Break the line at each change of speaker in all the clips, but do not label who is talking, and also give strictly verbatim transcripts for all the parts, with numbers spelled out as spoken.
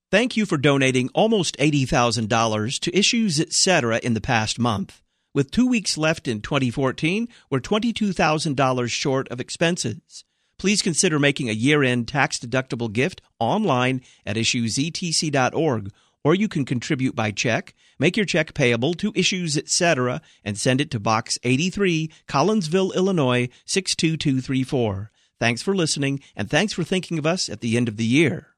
Thank you for donating almost eighty thousand dollars to Issues Etc. in the past month. With two weeks left in twenty fourteen, we're twenty-two thousand dollars short of expenses. Please consider making a year-end tax-deductible gift online at issues e t c dot org, or you can contribute by check. Make your check payable to Issues Etc. and send it to Box eighty-three, Collinsville, Illinois, six two two three four. Thanks for listening, and thanks for thinking of us at the end of the year.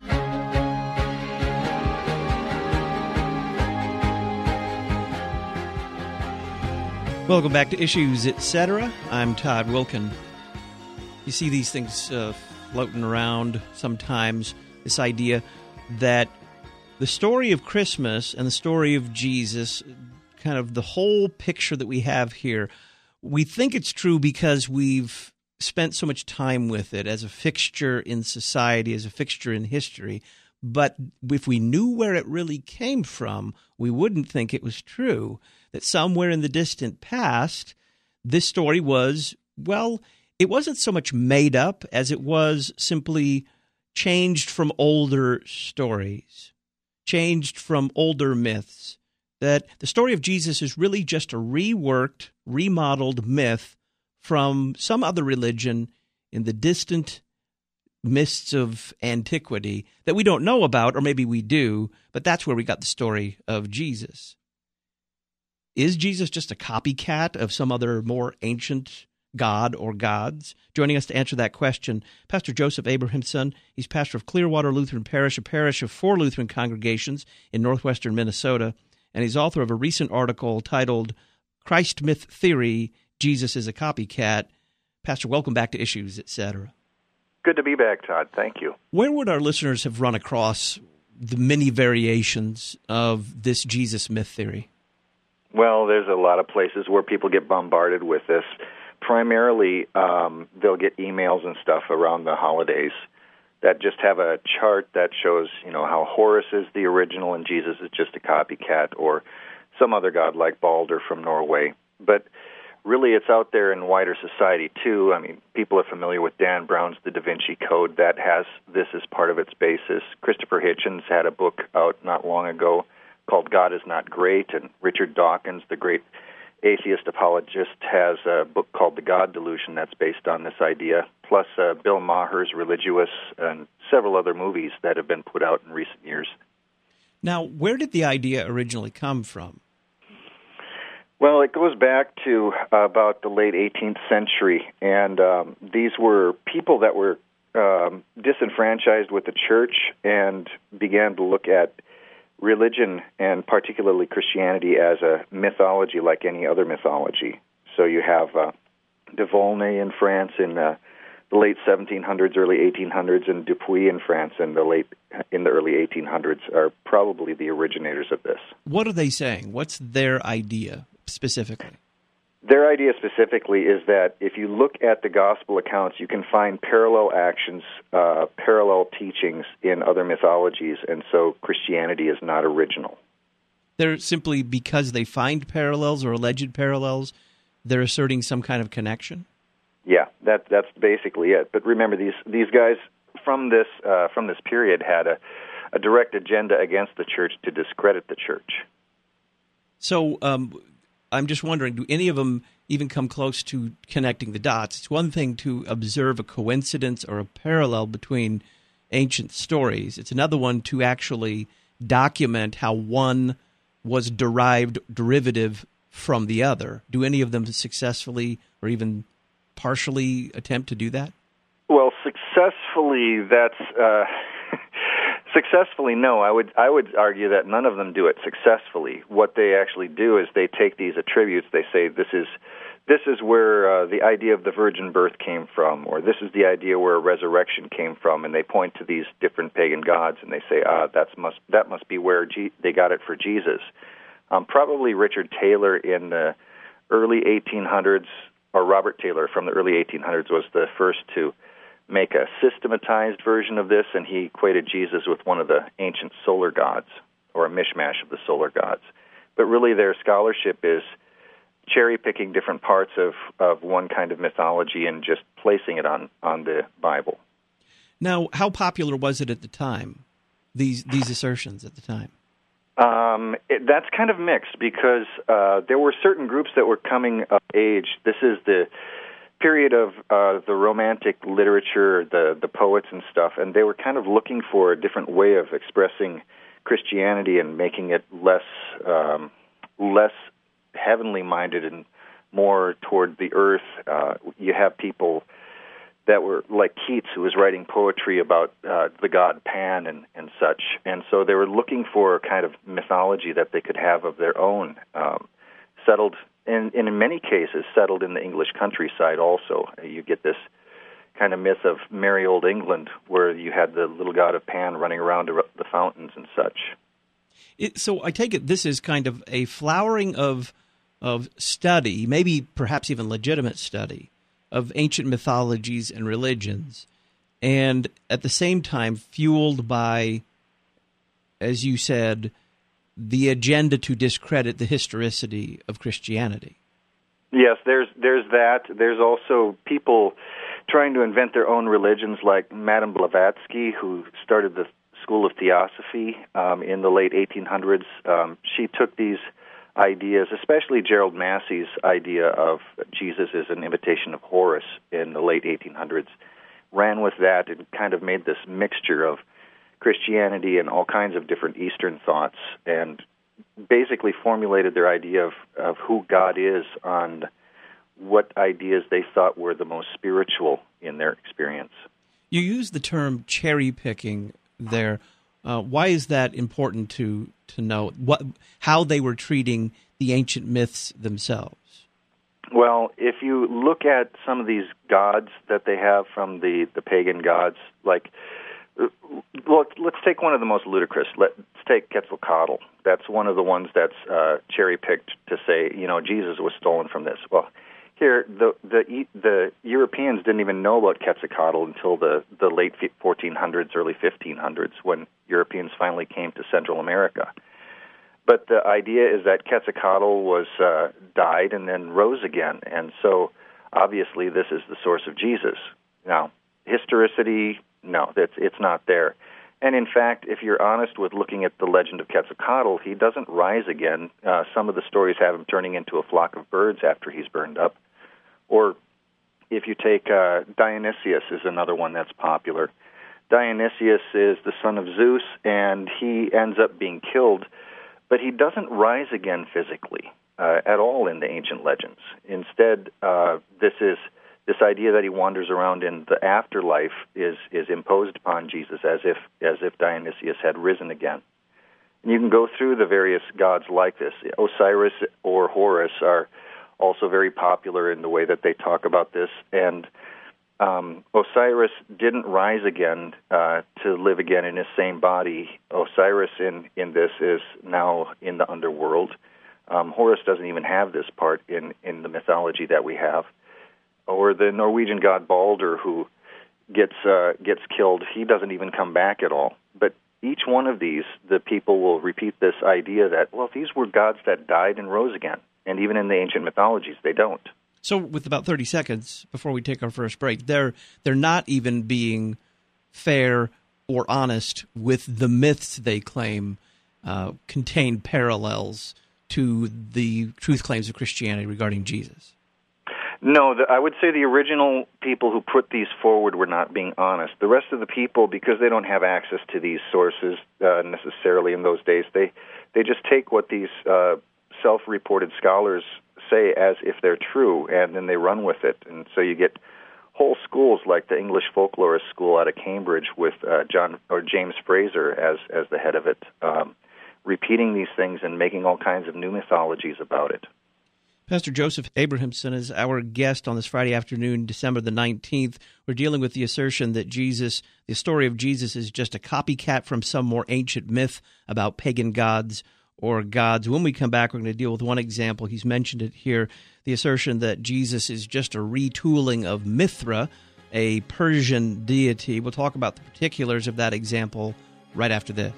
Welcome back to Issues Etc. I'm Todd Wilkin. You see these things uh, floating around sometimes, this idea that the story of Christmas and the story of Jesus, kind of the whole picture that we have here, we think it's true because we've spent so much time with it as a fixture in society, as a fixture in history. But if we knew where it really came from, we wouldn't think it was true. That somewhere in the distant past, this story was, well, it wasn't so much made up as it was simply changed from older stories, changed from older myths. That the story of Jesus is really just a reworked, remodeled myth from some other religion in the distant mists of antiquity that we don't know about, or maybe we do, but that's where we got the story of Jesus. Is Jesus just a copycat of some other more ancient god or gods? Joining us to answer that question, Pastor Joseph Abrahamson. He's pastor of Clearwater Lutheran Parish, a parish of four Lutheran congregations in northwestern Minnesota, and he's author of a recent article titled Christ Myth Theory, Jesus is a Copycat. Pastor, welcome back to Issues, et cetera.
Good to be back, Todd. Thank you.
Where would our listeners have run across the many variations of this Jesus myth theory?
Well, there's a lot of places where people get bombarded with this. Primarily, um, they'll get emails and stuff around the holidays that just have a chart that shows, you know, how Horus is the original and Jesus is just a copycat, or some other god like Balder from Norway. But really, it's out there in wider society, too. I mean, people are familiar with Dan Brown's The Da Vinci Code. That has this as part of its basis. Christopher Hitchens had a book out not long ago called God is Not Great, and Richard Dawkins, the great atheist apologist, has a book called The God Delusion that's based on this idea, plus uh, Bill Maher's Religulous and several other movies that have been put out in recent years.
Now, where did the idea originally come from?
Well, it goes back to uh, about the late eighteenth century, and um, these were people that were um, disenfranchised with the church and began to look at religion, and particularly Christianity, as a mythology like any other mythology. So you have uh, de Volney in France in uh, the late seventeen hundreds, early eighteen hundreds, and Dupuy in France in the late in the early eighteen hundreds are probably the originators of this.
What are they saying? What's their idea specifically?
Their idea specifically is that if you look at the gospel accounts, you can find parallel actions, uh, parallel teachings in other mythologies, and so Christianity is not original.
They're simply, because they find parallels or alleged parallels, they're asserting some kind of connection?
Yeah, that that's basically it. But remember, these these guys from this uh, from this period had a, a direct agenda against the church to discredit the church.
So, um I'm just wondering, do any of them even come close to connecting the dots? It's one thing to observe a coincidence or a parallel between ancient stories. It's another one to actually document how one was derived, derivative from the other. Do any of them successfully or even partially attempt to do that?
Well, successfully, that's... Uh... Successfully, no. I would I would argue that none of them do it successfully. What they actually do is they take these attributes. They say this is this is where uh, the idea of the virgin birth came from, or this is the idea where a resurrection came from, and they point to these different pagan gods and they say, ah, that's must that must be where G- they got it for Jesus. Um, probably Richard Taylor in the early eighteen hundreds, or Robert Taylor from the early eighteen hundreds was the first to make a systematized version of this, and he equated Jesus with one of the ancient solar gods, or a mishmash of the solar gods. But really their scholarship is cherry-picking different parts of, of one kind of mythology and just placing it on, on the Bible.
Now, how popular was it at the time? these these assertions at the time?
Um, it, that's kind of mixed because uh, there were certain groups that were coming of age. This is the period of uh, the Romantic literature, the the poets and stuff, and they were kind of looking for a different way of expressing Christianity and making it less um, less heavenly minded and more toward the earth. Uh, you have people that were like Keats, who was writing poetry about uh, the god Pan and, and such. And so they were looking for a kind of mythology that they could have of their own, um, settled, and, and in many cases, settled in the English countryside also. You get this kind of myth of merry old England, where you had the little god of Pan running around the fountains and such.
It, so I take it this is kind of a flowering of of study, maybe perhaps even legitimate study, of ancient mythologies and religions, and at the same time fueled by, as you said, the agenda to discredit the historicity of Christianity.
Yes, there's there's that. There's also people trying to invent their own religions, like Madame Blavatsky, who started the School of Theosophy um, in the late eighteen hundreds. Um, she took these ideas, especially Gerald Massey's idea of Jesus as an imitation of Horus in the late eighteen hundreds, ran with that and kind of made this mixture of Christianity and all kinds of different Eastern thoughts, and basically formulated their idea of, of who God is on what ideas they thought were the most spiritual in their experience.
You use the term cherry-picking there. Uh, why is that important to to know? What how they were treating the ancient myths themselves?
Well, if you look at some of these gods that they have from the, the pagan gods, like, well, let's take one of the most ludicrous. Let's take Quetzalcoatl. That's one of the ones that's uh, cherry-picked to say, you know, Jesus was stolen from this. Well, here, the the the Europeans didn't even know about Quetzalcoatl until the, the late fourteen hundreds, early fifteen hundreds, when Europeans finally came to Central America. But the idea is that Quetzalcoatl was uh, died and then rose again, and so obviously this is the source of Jesus. Now, historicity, no, it's it's not there. And in fact, if you're honest with looking at the legend of Quetzalcoatl, he doesn't rise again. Uh, some of the stories have him turning into a flock of birds after he's burned up. Or if you take uh, Dionysius is another one that's popular. Dionysius is the son of Zeus, and he ends up being killed, but he doesn't rise again physically uh, at all in the ancient legends. Instead, uh, this is this idea that he wanders around in the afterlife is is imposed upon Jesus as if as if Dionysius had risen again. And you can go through the various gods like this. Osiris or Horus are also very popular in the way that they talk about this. And um, Osiris didn't rise again uh, to live again in his same body. Osiris in, in this is now in the underworld. Um, Horus doesn't even have this part in, in the mythology that we have. Or the Norwegian god Balder, who gets uh, gets killed, he doesn't even come back at all. But each one of these, the people will repeat this idea that, well, these were gods that died and rose again. And even in the ancient mythologies, they don't.
So with about thirty seconds before we take our first break, they're they're not even being fair or honest with the myths they claim uh, contain parallels to the truth claims of Christianity regarding Jesus.
No, the, I would say the original people who put these forward were not being honest. The rest of the people, because they don't have access to these sources uh, necessarily in those days, they they just take what these uh, self-reported scholars say as if they're true, and then they run with it. And so you get whole schools like the English Folklorist School out of Cambridge with uh, John or James Fraser as as the head of it, um, repeating these things and making all kinds of new mythologies about it.
Pastor Joseph Abrahamson is our guest on this Friday afternoon, December the nineteenth. We're dealing with the assertion that Jesus, the story of Jesus, is just a copycat from some more ancient myth about pagan gods or gods. When we come back, we're going to deal with one example. He's mentioned it here, the assertion that Jesus is just a retooling of Mithra, a Persian deity. We'll talk about the particulars of that example right after this.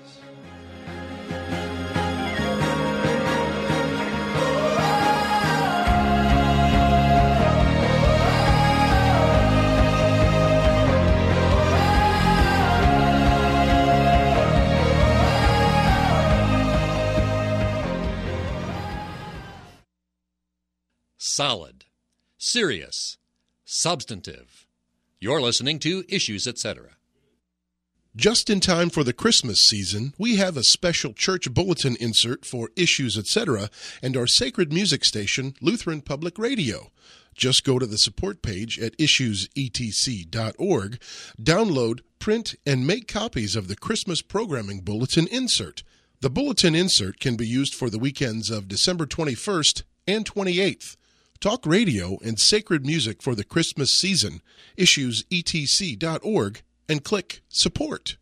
solid, serious, substantive. You're listening to Issues, et cetera.
Just in time for the Christmas season, we have a special church bulletin insert for Issues, et cetera, and our sacred music station, Lutheran Public Radio. Just go to the support page at issues e t c dot org, download, print, and make copies of the Christmas programming bulletin insert. The bulletin insert can be used for the weekends of December twenty-first and twenty-eighth. Talk radio and sacred music for the Christmas season, issues e t c dot org, and click Support.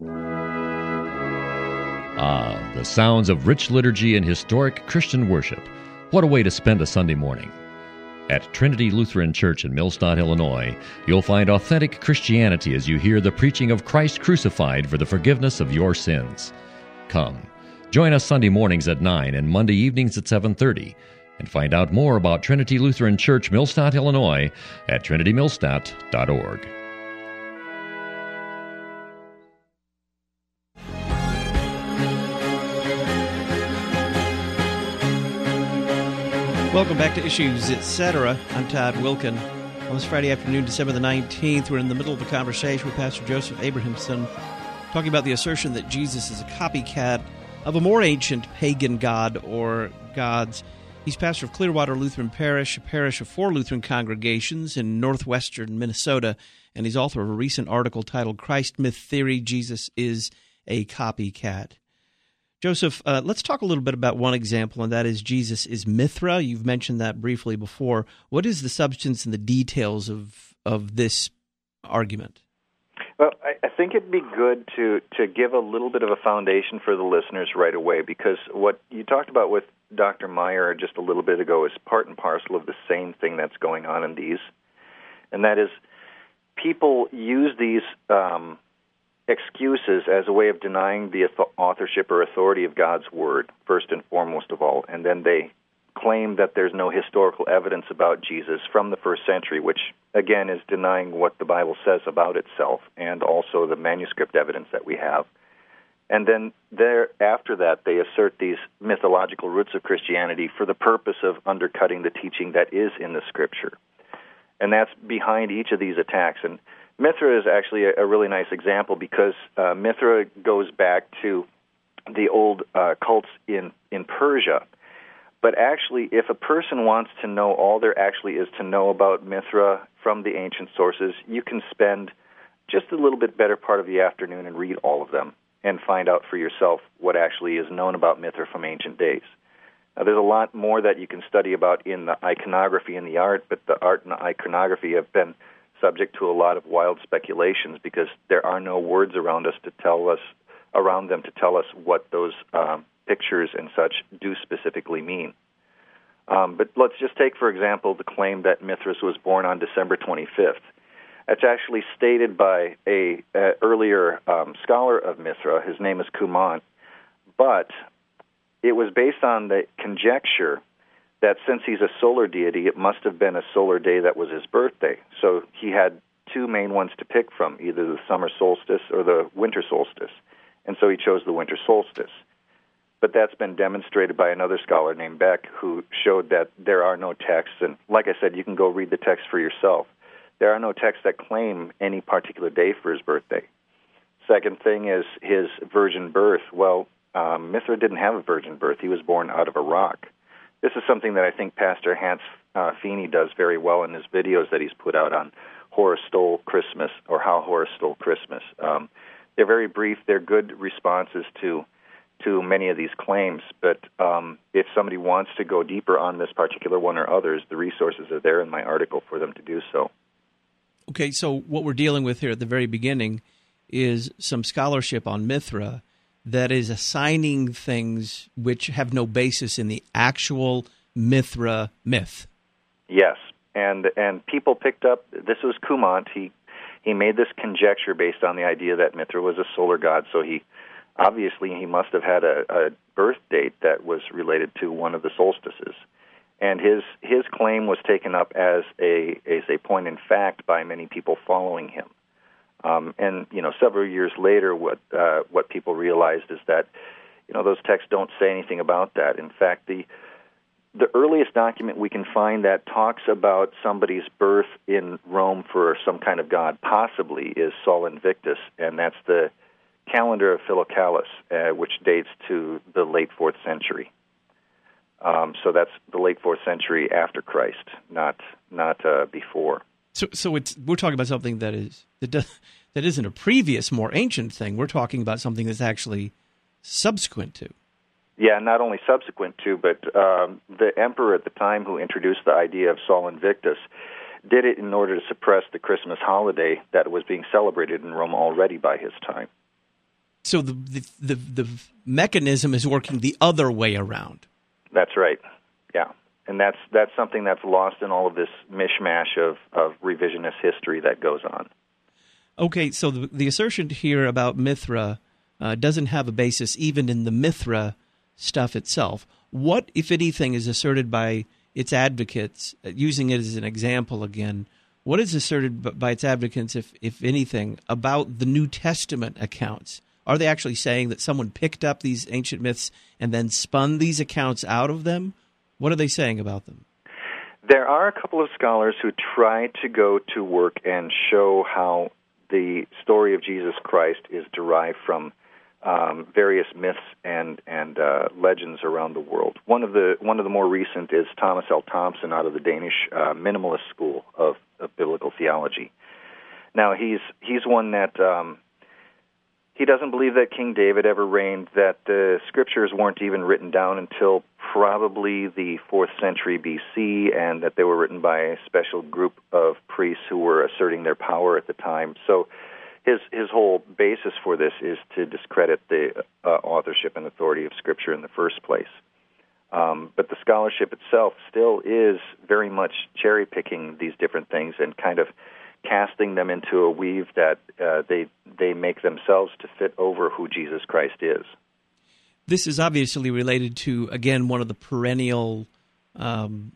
Ah, the sounds of rich liturgy and historic Christian worship. What a way to spend a Sunday morning. At Trinity Lutheran Church in Millstadt, Illinois, you'll find authentic Christianity as you hear the preaching of Christ crucified for the forgiveness of your sins. Come, join us Sunday mornings at nine and Monday evenings at seven thirty, and find out more about Trinity Lutheran Church, Millstadt, Illinois at trinity millstadt dot org.
Welcome back to Issues, et cetera. I'm Todd Wilkin. On this Friday afternoon, December the nineteenth, we're in the middle of a conversation with Pastor Joseph Abrahamson, talking about the assertion that Jesus is a copycat of a more ancient pagan god or gods. He's pastor of Clearwater Lutheran Parish, a parish of four Lutheran congregations in northwestern Minnesota, and he's author of a recent article titled Christ Myth Theory, Jesus is a Copycat. Joseph, uh, let's talk a little bit about one example, and that is Jesus is Mithra. You've mentioned that briefly before. What is the substance and the details of of this argument?
Well, I, I think it'd be good to, to give a little bit of a foundation for the listeners right away, because what you talked about with Doctor Meyer just a little bit ago is part and parcel of the same thing that's going on in these, and that is people use these um, excuses as a way of denying the authorship or authority of God's Word, first and foremost of all, and then they claim that there's no historical evidence about Jesus from the first century, which, again, is denying what the Bible says about itself and also the manuscript evidence that we have. And then there, after that, they assert these mythological roots of Christianity for the purpose of undercutting the teaching that is in the Scripture. And that's behind each of these attacks. And Mithra is actually a, a really nice example because uh, Mithra goes back to the old uh, cults in, in Persia. But actually, if a person wants to know all there actually is to know about Mithra from the ancient sources, you can spend just a little bit better part of the afternoon and read all of them and find out for yourself what actually is known about Mithra from ancient days. Now, there's a lot more that you can study about in the iconography and the art, but the art and the iconography have been subject to a lot of wild speculations because there are no words around us to tell us around them to tell us what those um, pictures and such do specifically mean. Um, but let's just take, for example, the claim that Mithras was born on December twenty-fifth. That's actually stated by a, a earlier um, scholar of Mithra. His name is Cumant, but it was based on the conjecture that since he's a solar deity, it must have been a solar day that was his birthday. So he had two main ones to pick from, either the summer solstice or the winter solstice. And so he chose the winter solstice. But that's been demonstrated by another scholar named Beck, who showed that there are no texts. And like I said, you can go read the text for yourself. There are no texts that claim any particular day for his birthday. Second thing is his virgin birth. Well, um, Mithra didn't have a virgin birth. He was born out of a rock. This is something that I think Pastor Hans uh, Feeney does very well in his videos that he's put out on Horus Stole Christmas, or How Horus Stole Christmas. Um, they're very brief. They're good responses to to many of these claims, but um, if somebody wants to go deeper on this particular one or others, the resources are there in my article for them to do so.
Okay, so what we're dealing with here at the very beginning is some scholarship on Mithra that is assigning things which have no basis in the actual Mithra myth. Yes,
and and people picked up, this was Cumant, he, he made this conjecture based on the idea that Mithra was a solar god, so he obviously he must have had a, a birth date that was related to one of the solstices. And his his claim was taken up as a as a point in fact by many people following him. Um, and you know, several years later, what uh, what people realized is that you know those texts don't say anything about that. In fact, the the earliest document we can find that talks about somebody's birth in Rome for some kind of god, possibly, is Sol Invictus, and that's the calendar of Philocalus, uh, which dates to the late fourth century. Um, so that's the late fourth century after Christ, not not uh, before.
So, so it's we're talking about something that is that does, that isn't a previous, more ancient thing. We're talking about something that's actually subsequent to.
Yeah, not only subsequent to, but um, the emperor at the time who introduced the idea of Sol Invictus did it in order to suppress the Christmas holiday that was being celebrated in Rome already by his time.
So the the the, the mechanism is working the other way around.
That's right. Yeah, and that's that's something that's lost in all of this mishmash of, of revisionist history that goes on.
Okay, so the, the assertion here about Mithra uh, doesn't have a basis even in the Mithra stuff itself. What, if anything, is asserted by its advocates, uh, using it as an example again, what is asserted b- by its advocates, if, if anything, about the New Testament accounts? Are they actually saying that someone picked up these ancient myths and then spun these accounts out of them? What are they saying about them?
There are a couple of scholars who try to go to work and show how the story of Jesus Christ is derived from Um, various myths and and uh, legends around the world. One of the one of the more recent is Thomas L. Thompson out of the Danish uh, Minimalist School of, of Biblical Theology. Now he's he's one that um, he doesn't believe that King David ever reigned, that the scriptures weren't even written down until probably the fourth century B C, and that they were written by a special group of priests who were asserting their power at the time. So His his whole basis for this is to discredit the uh, authorship and authority of Scripture in the first place. Um, but the scholarship itself still is very much cherry-picking these different things and kind of casting them into a weave that uh, they they make themselves to fit over who Jesus Christ is.
This is obviously related to, again, one of the perennial, um,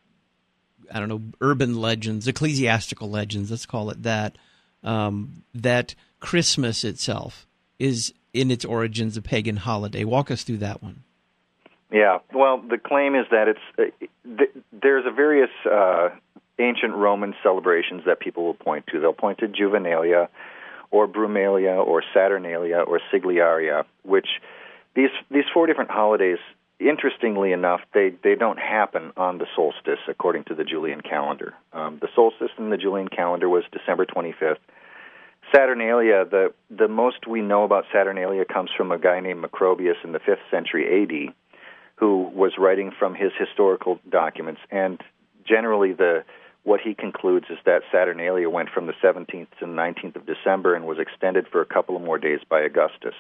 I don't know, urban legends, ecclesiastical legends, let's call it that, Um, that Christmas itself is, in its origins, a pagan holiday. Walk us through that one.
Yeah, well, the claim is that it's uh, th- there's a various uh, ancient Roman celebrations that people will point to. They'll point to Juvenalia, or Brumalia, or Saturnalia, or Sigliaria, which these these four different holidays, interestingly enough, they, they don't happen on the solstice according to the Julian calendar. Um, the solstice in the Julian calendar was December twenty-fifth. Saturnalia, the, the most we know about Saturnalia comes from a guy named Macrobius in the fifth century A D, who was writing from his historical documents. And generally, the what he concludes is that Saturnalia went from the seventeenth to the nineteenth of December and was extended for a couple of more days by Augustus.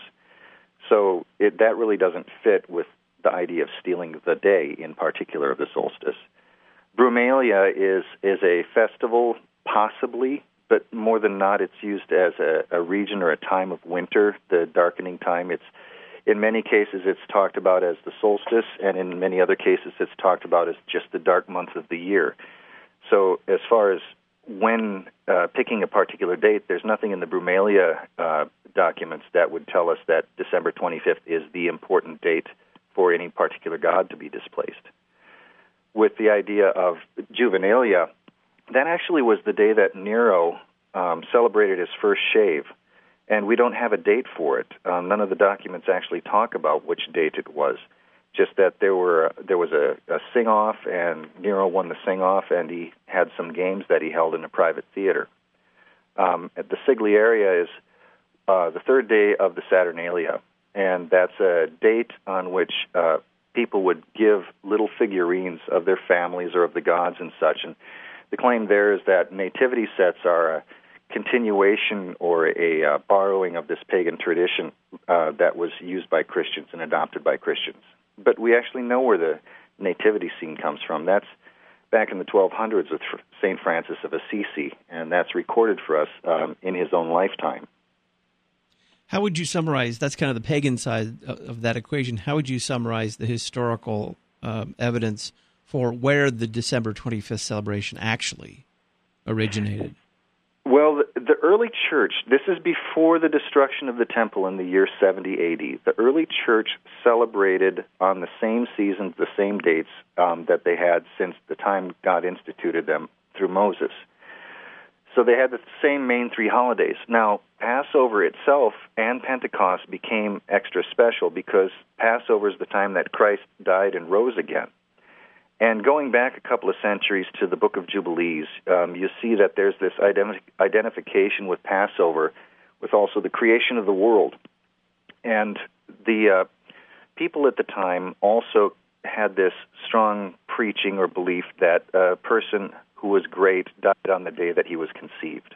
So it, that really doesn't fit with the idea of stealing the day, in particular, of the solstice. Brumalia is is a festival, possibly, but more than not, it's used as a, a region or a time of winter, the darkening time. It's in many cases, it's talked about as the solstice, and in many other cases, it's talked about as just the dark month of the year. So as far as when uh, picking a particular date, there's nothing in the Brumalia uh, documents that would tell us that December twenty-fifth is the important date for any particular god to be displaced. With the idea of Juvenalia, that actually was the day that Nero um, celebrated his first shave, and we don't have a date for it. Um, none of the documents actually talk about which date it was, just that there were there was a, a sing-off, and Nero won the sing-off, and he had some games that he held in a private theater. Um, the Sigliaria is uh, the third day of the Saturnalia, and that's a date on which uh, people would give little figurines of their families or of the gods and such. And the claim there is that nativity sets are a continuation or a uh, borrowing of this pagan tradition uh, that was used by Christians and adopted by Christians. But we actually know where the nativity scene comes from. That's back in the twelve hundreds with Saint Francis of Assisi, and that's recorded for us um, in his own lifetime.
How would you summarize, that's kind of the pagan side of that equation, how would you summarize the historical um, evidence for where the December twenty-fifth celebration actually originated?
Well, the early church, this is before the destruction of the temple in the year seventy A D. The early church celebrated on the same seasons, the same dates um, that they had since the time God instituted them through Moses. So they had the same main three holidays. Now, Passover itself and Pentecost became extra special because Passover is the time that Christ died and rose again. And going back a couple of centuries to the Book of Jubilees, um, you see that there's this identi- identification with Passover, with also the creation of the world. And the uh, people at the time also had this strong preaching or belief that a person who was great died on the day that he was conceived.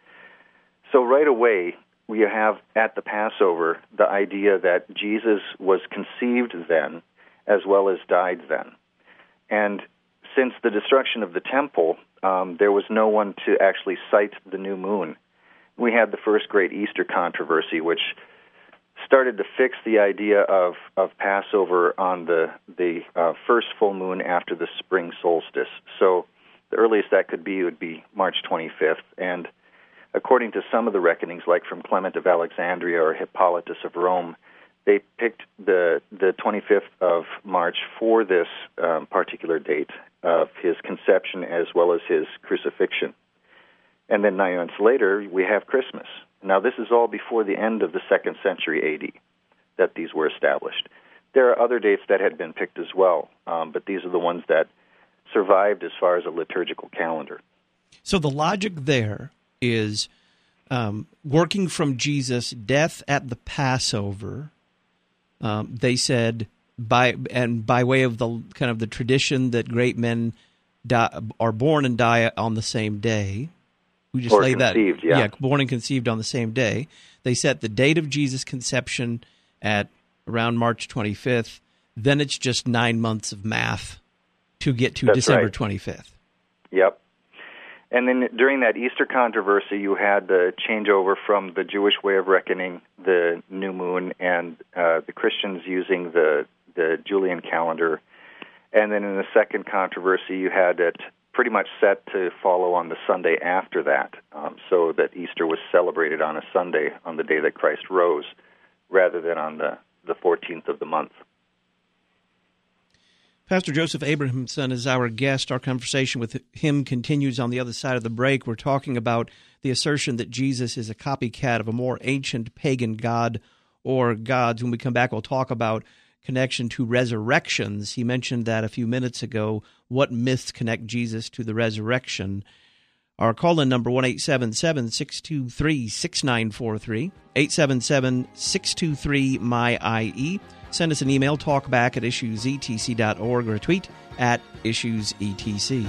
So right away, we have at the Passover the idea that Jesus was conceived then as well as died then. And since the destruction of the temple, um, there was no one to actually cite the new moon. We had the first great Easter controversy, which started to fix the idea of, of Passover on the, the uh, first full moon after the spring solstice. So the earliest that could be would be March twenty-fifth. And according to some of the reckonings, like from Clement of Alexandria or Hippolytus of Rome, they picked the the twenty-fifth of March for this um, particular date of his conception as well as his crucifixion. And then nine months later, we have Christmas. Now, this is all before the end of the second century A D that these were established. There are other dates that had been picked as well, um, but these are the ones that survived as far as a liturgical calendar.
So the logic there is um, working from Jesus' death at the Passover. Um, they said, by and by way of the kind of the tradition that great men die, are born and die on the same day. We just
or
lay
conceived,
that,
yeah.
yeah, born and conceived on the same day. They set the date of Jesus' conception at around March twenty-fifth. Then it's just nine months of math to get to
That's
December
right.
twenty-fifth.
Yep. And then during that Easter controversy, you had the changeover from the Jewish way of reckoning the new moon and uh, the Christians using the, the Julian calendar. And then in the second controversy, you had it pretty much set to follow on the Sunday after that, um, so that Easter was celebrated on a Sunday on the day that Christ rose, rather than on the, the fourteenth of the month.
Pastor Joseph Abrahamson is our guest. Our conversation with him continues on the other side of the break. We're talking about the assertion that Jesus is a copycat of a more ancient pagan god or gods. When we come back, we'll talk about connection to resurrections. He mentioned that a few minutes ago. What myths connect Jesus to the resurrection? Our call-in number, one eight seven seven, six two three, six nine four three, eight seven seven, six two three, M Y I E. Send us an email, talkback at issues e t c dot org, or a tweet at issues e t c.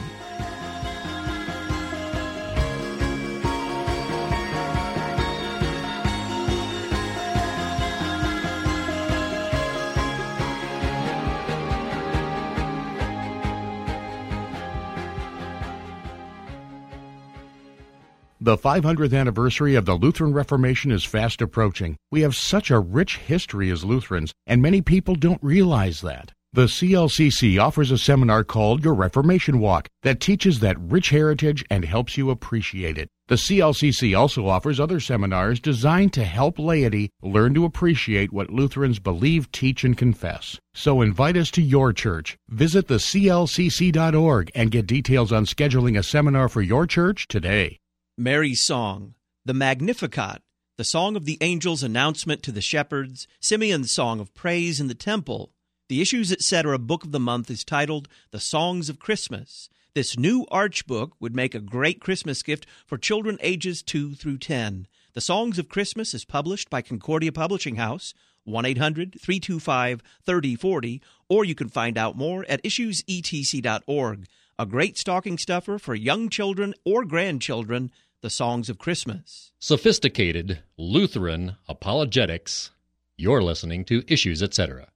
The five hundredth anniversary of the Lutheran Reformation is fast approaching. We have such a rich history as Lutherans, and many people don't realize that. The C L C C offers a seminar called Your Reformation Walk that teaches that rich heritage and helps you appreciate it. The C L C C also offers other seminars designed to help laity learn to appreciate what Lutherans believe, teach, and confess. So invite us to your church. Visit the C L C C dot org and get details on scheduling a seminar for your church today.
Mary's Song, the Magnificat, the Song of the Angels' Announcement to the Shepherds, Simeon's Song of Praise in the Temple. The Issues Etc. Book of the Month is titled The Songs of Christmas. This new Arch book would make a great Christmas gift for children ages two through ten. The Songs of Christmas is published by Concordia Publishing House, one eight hundred, three two five, three oh four oh, or you can find out more at issues e t c dot org. A great stocking stuffer for young children or grandchildren, the Songs of Christmas.
Sophisticated Lutheran apologetics. You're listening to Issues Etc.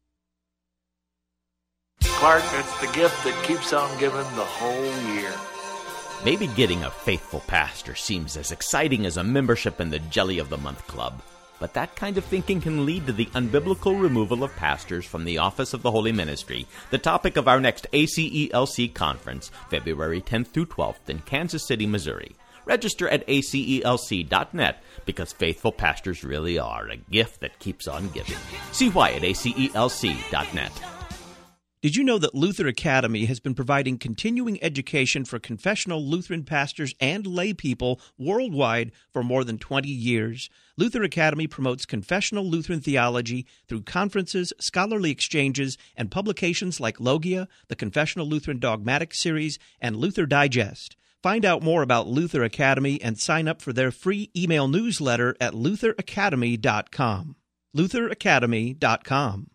Clark, it's the gift that keeps on giving the whole year.
Maybe getting a faithful pastor seems as exciting as a membership in the Jelly of the Month Club, but that kind of thinking can lead to the unbiblical removal of pastors from the office of the Holy Ministry, the topic of our next A C E L C conference, February tenth through twelfth in Kansas City, Missouri. Register at A C E L C dot net because faithful pastors really are a gift that keeps on giving. See why at A C E L C dot net.
Did you know that Luther Academy has been providing continuing education for confessional Lutheran pastors and lay people worldwide for more than twenty years? Luther Academy promotes confessional Lutheran theology through conferences, scholarly exchanges, and publications like Logia, the Confessional Lutheran Dogmatic Series, and Luther Digest. Find out more about Luther Academy and sign up for their free email newsletter at luther academy dot com. luther academy dot com.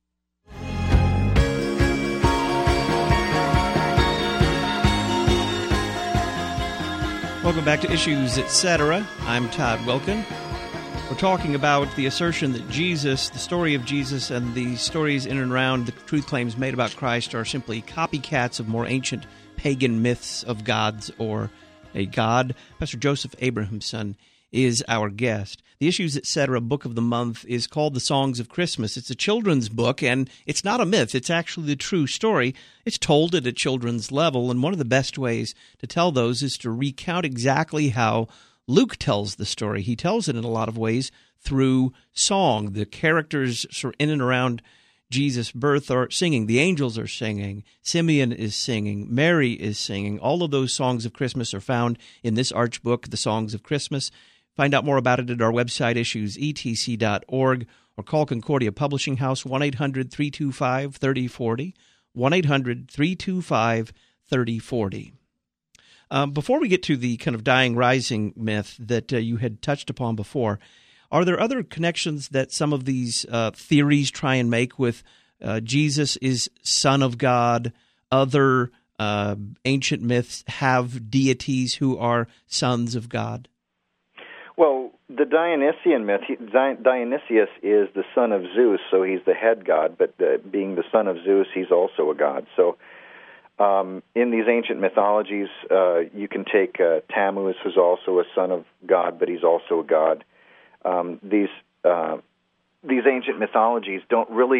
Welcome back to Issues, et cetera. I'm Todd Wilkin. We're talking about the assertion that Jesus, the story of Jesus, and the stories in and around the truth claims made about Christ are simply copycats of more ancient pagan myths of gods or a god. Pastor Joseph Abrahamson is our guest. The Issues, et cetera. book of the month is called The Songs of Christmas. It's a children's book, and it's not a myth. It's actually the true story. It's told at a children's level, and one of the best ways to tell those is to recount exactly how Luke tells the story. He tells it in a lot of ways through song. The characters sort of in and around Jesus' birth are singing. The angels are singing. Simeon is singing. Mary is singing. All of those songs of Christmas are found in this arch book, The Songs of Christmas. Find out more about it at our website, issues e t c dot org, or call Concordia Publishing House, one eight hundred three two five three zero four zero, one eight hundred three two five three zero four zero. Um, before we get to the kind of dying rising myth that uh, you had touched upon before, are there other connections that some of these uh, theories try and make with uh, Jesus is Son of God, other uh, ancient myths have deities who are sons of God?
Well, the Dionysian myth, he, Dionysius is the son of Zeus, so he's the head god, but uh, being the son of Zeus, he's also a god. So um, in these ancient mythologies, uh, you can take uh, Tammuz, who's also a son of God, but he's also a god. Um, these uh, these ancient mythologies don't really,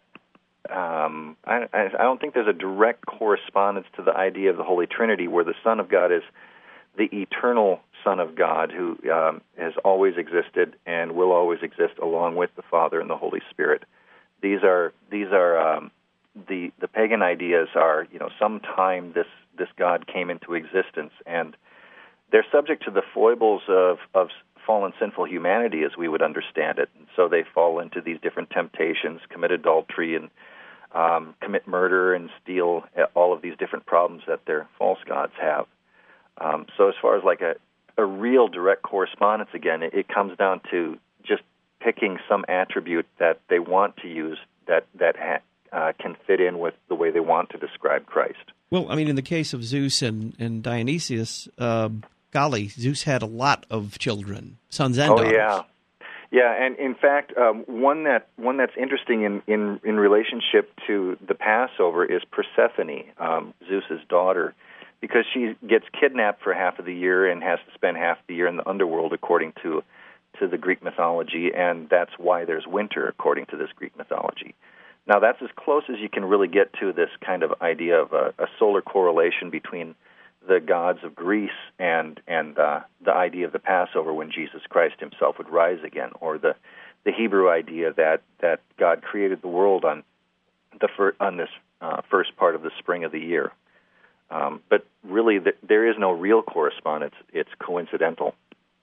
um, I, I don't think there's a direct correspondence to the idea of the Holy Trinity, where the Son of God is the eternal Son of God who um, has always existed and will always exist along with the Father and the Holy Spirit. These are these are um, the the pagan ideas are, you know, sometime this this God came into existence, and they're subject to the foibles of of fallen sinful humanity as we would understand it. And so they fall into these different temptations, commit adultery and um, commit murder and steal, all of these different problems that their false gods have. Um, so as far as like a, a real direct correspondence, again, it, it comes down to just picking some attribute that they want to use that, that ha, uh, can fit in with the way they want to describe Christ.
Well, I mean, in the case of Zeus and, and Dionysius, uh, golly, Zeus had a lot of children, sons and
oh,
daughters.
Oh, yeah. Yeah, and in fact, um, one that one that's interesting in, in, in relationship to the Passover is Persephone, um, Zeus's daughter, because she gets kidnapped for half of the year and has to spend half the year in the underworld, according to to the Greek mythology, and that's why there's winter, according to this Greek mythology. Now, that's as close as you can really get to this kind of idea of a, a solar correlation between the gods of Greece and and uh, the idea of the Passover when Jesus Christ himself would rise again, or the the Hebrew idea that, that God created the world on the fir- on this uh, first part of the spring of the year. Um, but really, the, there is no real correspondence. It's coincidental.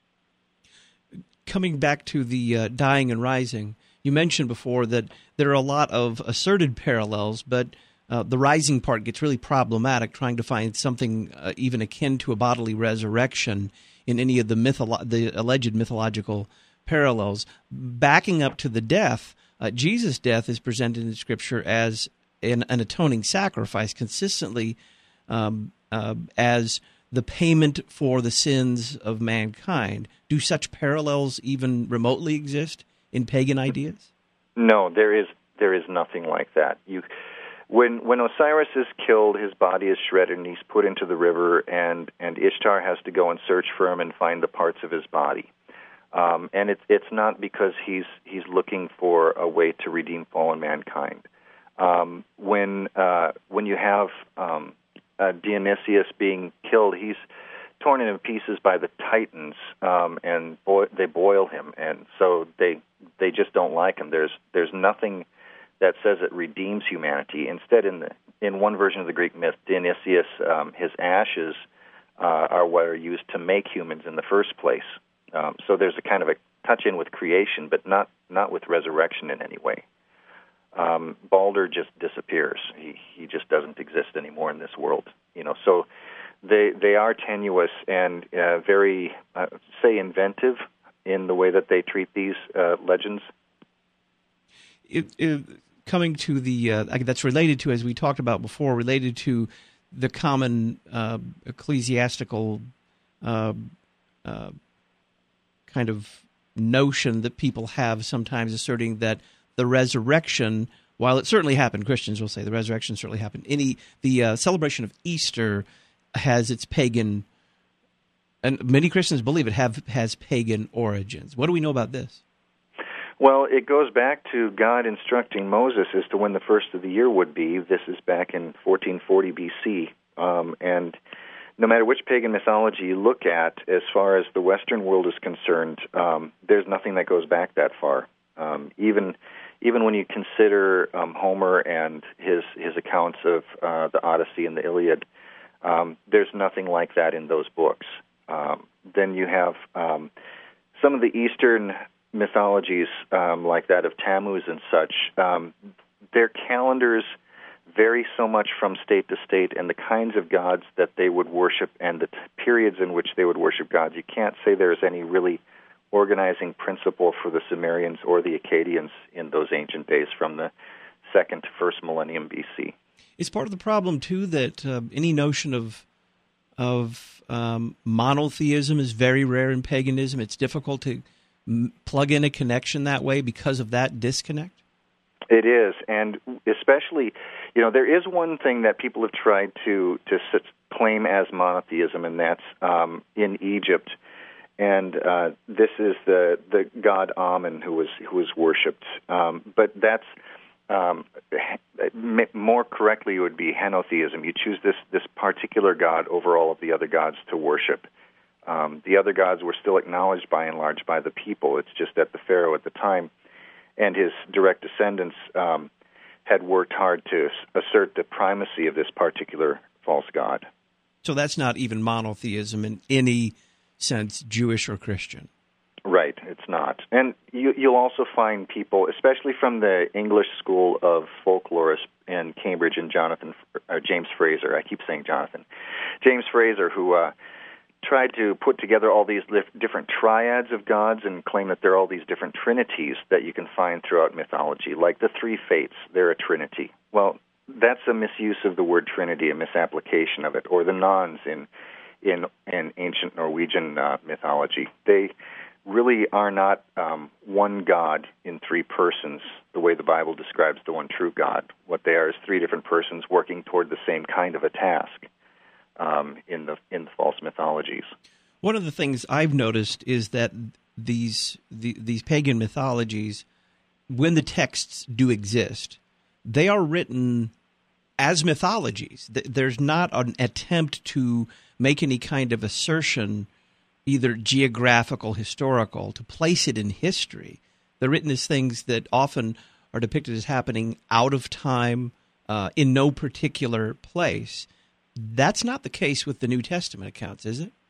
Coming back to the uh, dying and rising, you mentioned before that there are a lot of asserted parallels, but uh, the rising part gets really problematic, trying to find something uh, even akin to a bodily resurrection in any of the mytholo- the alleged mythological parallels. Backing up to the death, uh, Jesus' death is presented in Scripture as an, an atoning sacrifice, consistently Um, uh, as the payment for the sins of mankind. Do such parallels even remotely exist in pagan ideas?
No, there is there is nothing like that. You, when when Osiris is killed, his body is shredded and he's put into the river, and, and Ishtar has to go and search for him and find the parts of his body. Um, and it's it's not because he's he's looking for a way to redeem fallen mankind. Um, when uh, when you have um, Uh, Dionysius being killed, he's torn into pieces by the Titans, um, and boi- they boil him, and so they they just don't like him. There's there's nothing that says it redeems humanity. Instead, in the in one version of the Greek myth, Dionysius, um, his ashes uh, are what are used to make humans in the first place. Um, so there's a kind of a touch in with creation, but not not with resurrection in any way. Um, Balder just disappears. He he just doesn't exist anymore in this world. You know, so they they are tenuous and uh, very uh, say inventive in the way that they treat these uh, legends.
It, it, coming to the uh, that's related to, as we talked about before, related to the common uh, ecclesiastical uh, uh, kind of notion that people have sometimes, asserting that the resurrection, while it certainly happened, Christians will say the resurrection certainly happened. Any the uh, celebration of Easter has its pagan, and many Christians believe it have has pagan origins. What do we know about this?
Well, it goes back to God instructing Moses as to when the first of the year would be. This is back in fourteen forty B C, um, and no matter which pagan mythology you look at, as far as the Western world is concerned, um, there's nothing that goes back that far. Um, even even when you consider um, Homer and his his accounts of uh, the Odyssey and the Iliad, um, there's nothing like that in those books. Um, then you have um, some of the Eastern mythologies, um, like that of Tammuz and such. Um, their calendars vary so much from state to state, and the kinds of gods that they would worship and the t- periods in which they would worship gods. You can't say there's any really organizing principle for the Sumerians or the Akkadians in those ancient days from the second to first millennium B C.
Is part of the problem, too, that uh, any notion of of um, monotheism is very rare in paganism? It's difficult to m- plug in a connection that way because of that disconnect?
It is, and especially, you know, there is one thing that people have tried to to s- claim as monotheism, and that's um, in Egypt. And uh, this is the, the god Amun who was who was worshipped. Um, but that's um, more correctly would be henotheism. You choose this this particular god over all of the other gods to worship. Um, the other gods were still acknowledged by and large by the people. It's just that the pharaoh at the time and his direct descendants um, had worked hard to assert the primacy of this particular false god.
So that's not even monotheism in any sense, Jewish or Christian.
Right, it's not. And you, you'll also find people, especially from the English school of folklorists in Cambridge, and Jonathan, uh, James Fraser, I keep saying Jonathan, James Fraser, who uh, tried to put together all these lif- different triads of gods and claim that there are all these different trinities that you can find throughout mythology, like the three fates, they're a trinity. Well, that's a misuse of the word trinity, a misapplication of it, or the Nons in in, in ancient Norwegian uh, mythology. They really are not um, one God in three persons, the way the Bible describes the one true God. What they are is three different persons working toward the same kind of a task um, in the in the false mythologies.
One of the things I've noticed is that these the, these pagan mythologies, when the texts do exist, they are written as mythologies. There's not an attempt to make any kind of assertion, either geographical, historical, to place it in history. They're written as things that often are depicted as happening out of time, uh, in no particular place. That's not the case with the New Testament accounts, is it?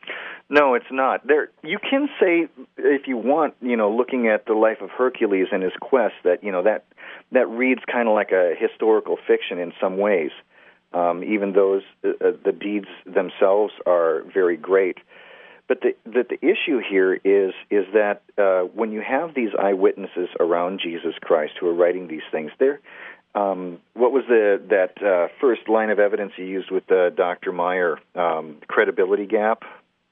No, it's not. There, you can say, if you want, you know, looking at the life of Hercules and his quest, that you know that that reads kind of like a historical fiction in some ways. Um, even those uh, the deeds themselves are very great. But the the, the issue here is is that uh, when you have these eyewitnesses around Jesus Christ who are writing these things, they're um, what was the that uh, first line of evidence you used with uh, Doctor Meyer, um, credibility gap?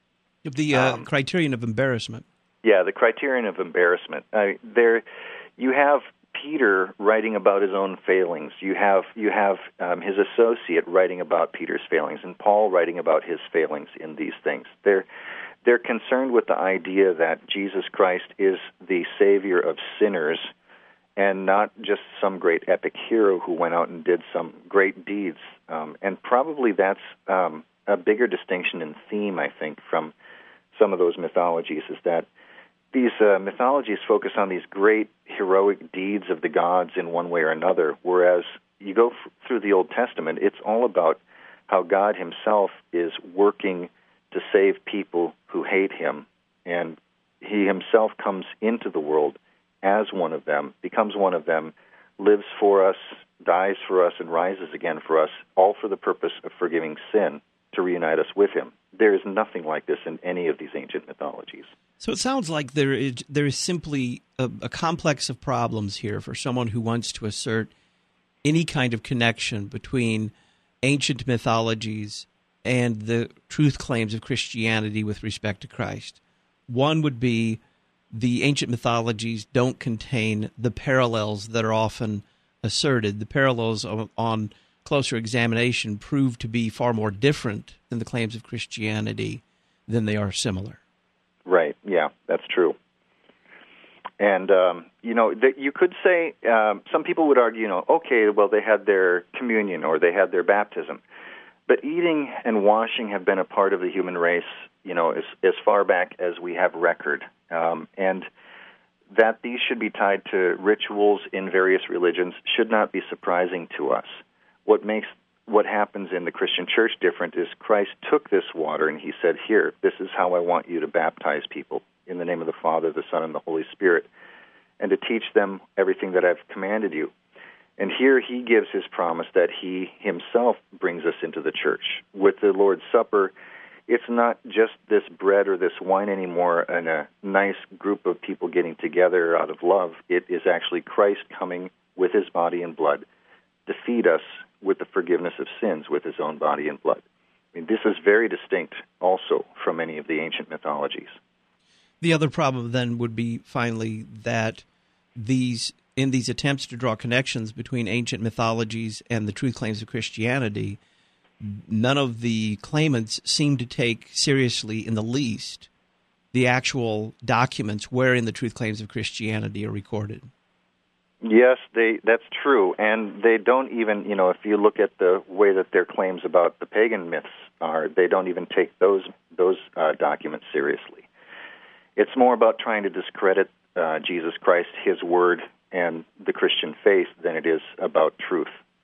The uh,
um,
criterion of embarrassment.
Yeah, the criterion of embarrassment. Uh, there, you have Peter writing about his own failings. You have you have um, his associate writing about Peter's failings, and Paul writing about his failings in these things. They're they're concerned with the idea that Jesus Christ is the Savior of sinners, and not just some great epic hero who went out and did some great deeds. Um, and probably that's um, a bigger distinction in theme, I think, from some of those mythologies, is that these uh, mythologies focus on these great heroic deeds of the gods in one way or another, whereas you go f- through the Old Testament, it's all about how God himself is working to save people who hate him, and he himself comes into the world as one of them, becomes one of them, lives for us, dies for us, and rises again for us, all for the purpose of forgiving sin, to reunite us with him. There is nothing like this in any of these ancient mythologies.
So it sounds like there is, there is simply a, a complex of problems here for someone who wants to assert any kind of connection between ancient mythologies and the truth claims of Christianity with respect to Christ. One would be the ancient mythologies don't contain the parallels that are often asserted. The parallels on, on closer examination prove to be far more different than the claims of Christianity than they are similar.
Right, yeah, that's true. And, um, you know, th- you could say, um, some people would argue, you know, okay, well, they had their communion or they had their baptism. But eating and washing have been a part of the human race, you know, as, as far back as we have record. Um, and that these should be tied to rituals in various religions should not be surprising to us. What makes what happens in the Christian church different is Christ took this water and he said, here, this is how I want you to baptize people, in the name of the Father, the Son, and the Holy Spirit, and to teach them everything that I've commanded you. And here he gives his promise that he himself brings us into the church. With the Lord's Supper, it's not just this bread or this wine anymore and a nice group of people getting together out of love. It is actually Christ coming with his body and blood to feed us with the forgiveness of sins with his own body and blood. I mean, this is very distinct also from many of the ancient mythologies.
The other problem then would be, finally, that these in these attempts to draw connections between ancient mythologies and the truth claims of Christianity, none of the claimants seem to take seriously in the least the actual documents wherein the truth claims of Christianity are recorded.
Yes, they that's true. And they don't even, you know, if you look at the way that their claims about the pagan myths are, they don't even take those those uh, documents seriously. It's more about trying to discredit uh, Jesus Christ, his word, and the Christian faith than it is about truth.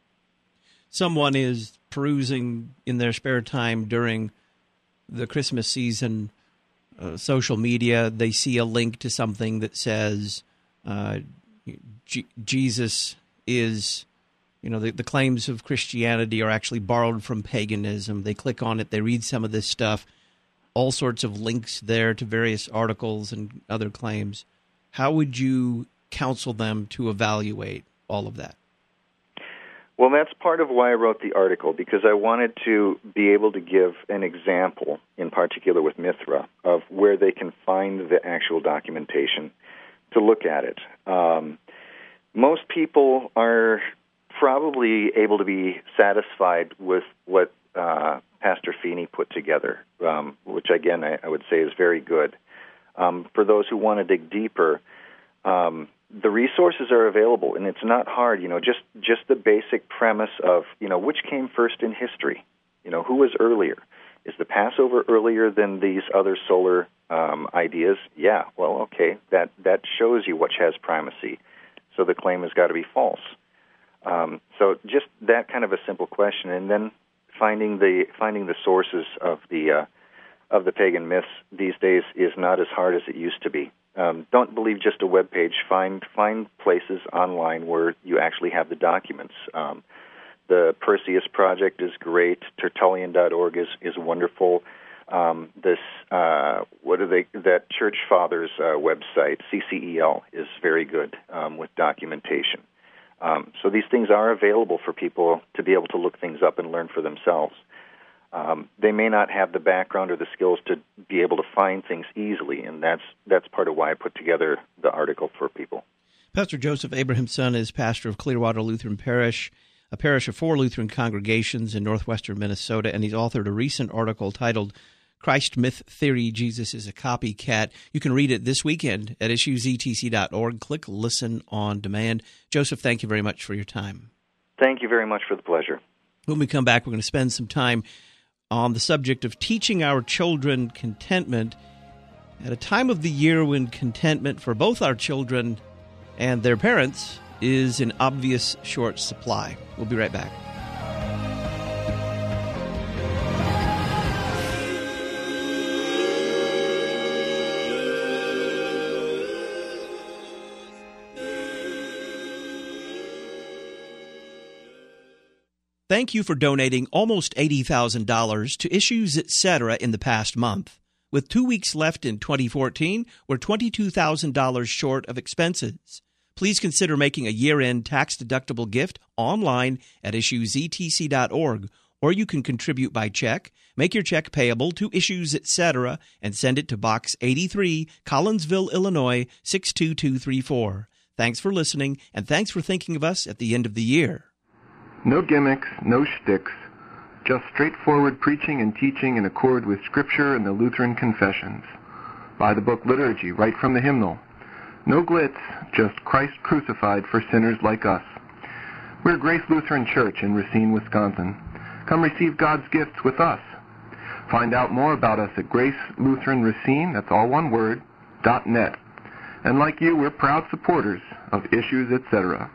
Someone is perusing in their spare time during the Christmas season, uh, social media. They see a link to something that says uh, G- Jesus is, you know, the, the claims of Christianity are actually borrowed from paganism. They click on it, they read some of this stuff, all sorts of links there to various articles and other claims. How would you counsel them to evaluate all of that?
Well, that's part of why I wrote the article, because I wanted to be able to give an example, in particular with Mithra, of where they can find the actual documentation to look at it. Um, most people are probably able to be satisfied with what uh, Pastor Feeney put together, um, which, again, I, I would say is very good. Um, for those who want to dig deeper, um, the resources are available, and it's not hard. You know, just just the basic premise of, you know, which came first in history. You know, who was earlier? Is the Passover earlier than these other solar um, ideas? Yeah. Well, okay, that that shows you which has primacy. So the claim has got to be false. Um, so just that kind of a simple question, and then finding the finding the sources of the uh, of the pagan myths these days is not as hard as it used to be. Um, don't believe just a web page. Find find places online where you actually have the documents. Um, the Perseus Project is great. Tertullian dot org is is wonderful. Um, this uh, what are they? That Church Fathers uh, website, C C E L, is very good um, with documentation. Um, so these things are available for people to be able to look things up and learn for themselves. Um, they may not have the background or the skills to be able to find things easily, and that's that's part of why I put together the article for people.
Pastor Joseph Abrahamson is pastor of Clearwater Lutheran Parish, a parish of four Lutheran congregations in northwestern Minnesota, and he's authored a recent article titled Christ Myth Theory, Jesus is a Copycat. You can read it this weekend at issues e t c dot org. Click Listen on Demand. Joseph, thank you very much for your time.
Thank you very much for the pleasure.
When we come back, we're going to spend some time on the subject of teaching our children contentment at a time of the year when contentment for both our children and their parents is in obvious short supply. We'll be right back. Thank you for donating almost eighty thousand dollars to Issues Etc. in the past month. With two weeks left in twenty fourteen, we're twenty-two thousand dollars short of expenses. Please consider making a year-end tax-deductible gift online at issues e t c dot org, or you can contribute by check. Make your check payable to Issues Etc. and send it to Box eighty-three, Collinsville, Illinois, six two two three four. Thanks for listening, and thanks for thinking of us at the end of the year.
No gimmicks, no shticks, just straightforward preaching and teaching in accord with Scripture and the Lutheran Confessions. Buy the book Liturgy right from the hymnal. No glitz, just Christ crucified for sinners like us. We're Grace Lutheran Church in Racine, Wisconsin. Come receive God's gifts with us. Find out more about us at Grace Lutheran Racine, that's all one word, dot net. And like you, we're proud supporters of Issues Etc.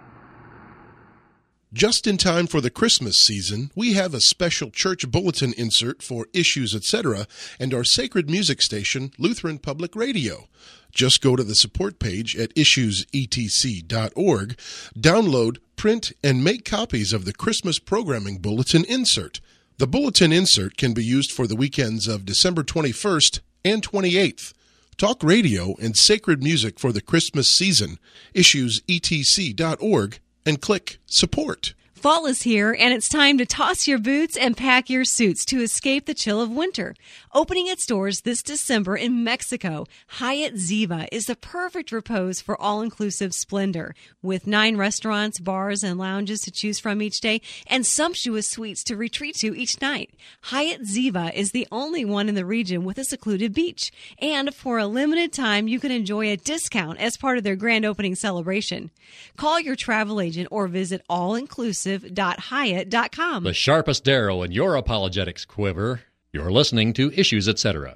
Just in time for the Christmas season, we have a special church bulletin insert for Issues Etc. and our sacred music station, Lutheran Public Radio. Just go to the support page at issues e t c dot org, download, print, and make copies of the Christmas programming bulletin insert. The bulletin insert can be used for the weekends of December twenty-first and twenty-eighth. Talk radio and sacred music for the Christmas season, issues e t c dot org, and click Support.
Fall is here, and it's time to toss your boots and pack your suits to escape the chill of winter. Opening its doors this December in Mexico, Hyatt Ziva is the perfect repose for all-inclusive splendor. With nine restaurants, bars, and lounges to choose from each day, and sumptuous suites to retreat to each night, Hyatt Ziva is the only one in the region with a secluded beach. And for a limited time, you can enjoy a discount as part of their grand opening celebration. Call your travel agent or visit all-inclusive dot hyatt dot com.
The sharpest arrow in your apologetics quiver. You're listening to Issues Etc.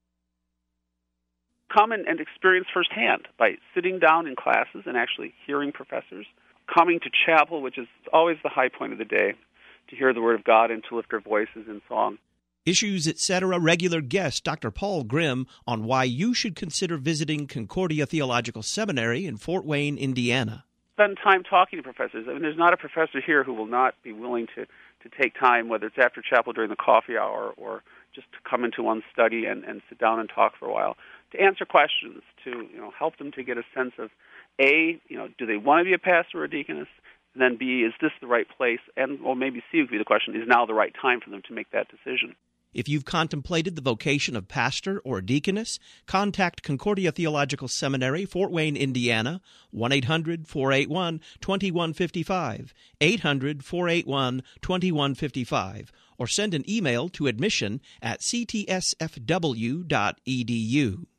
Come and, and experience firsthand by sitting down in classes and actually hearing professors, coming to chapel, which is always the high point of the day, to hear the Word of God and to lift our voices in song.
Issues Etc. regular guest Doctor Paul Grimm on why you should consider visiting Concordia Theological Seminary in Fort Wayne, Indiana.
Spend time talking to professors. I mean, there's not a professor here who will not be willing to, to take time, whether it's after chapel during the coffee hour or just to come into one's study and, and sit down and talk for a while, to answer questions, to you know help them to get a sense of, A, you know, do they want to be a pastor or a deaconess? And then B, is this the right place? And well, maybe C would be the question, is now the right time for them to make that decision?
If you've contemplated the vocation of pastor or deaconess, contact Concordia Theological Seminary, Fort Wayne, Indiana, one eight hundred four eight one two one five five, eight hundred four eight one two one five five, or send an email to admission at c t s f w dot e d u.